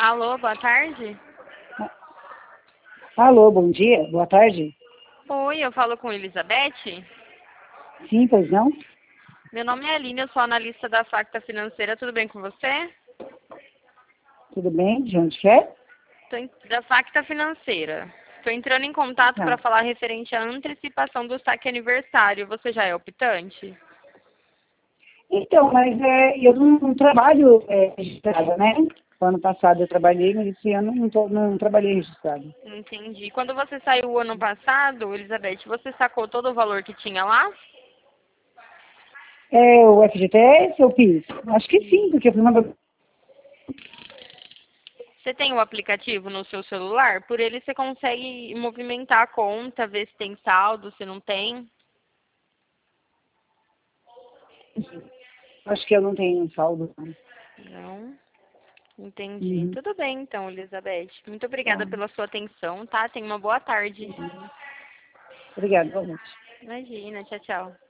Alô, boa tarde. Alô, bom dia, boa tarde. Oi, eu falo com Elizabeth. Sim, pois não? Meu nome é Aline, eu sou analista da Facta Financeira. Tudo bem com você? Tudo bem? De onde que é? Da Facta Financeira. Estou entrando em contato para Tá. falar referente à antecipação do saque aniversário. Você já é optante? Então, mas eu não trabalho registrada, né? Ano passado eu trabalhei, mas esse ano não trabalhei registrada. Entendi. Quando você saiu o ano passado, Elizabeth, você sacou todo o valor que tinha lá? É o FGTS eu fiz? Acho que sim, porque eu fui uma... Você tem o aplicativo no seu celular? Por ele você consegue movimentar a conta, ver se tem saldo, se não tem. Acho que eu não tenho saldo. Não. Não? Entendi. Uhum. Tudo bem, então, Elizabeth. Muito Tá. obrigada pela sua atenção, tá? Tenha uma boa tarde. Obrigada, boa noite. Imagina, tchau, tchau.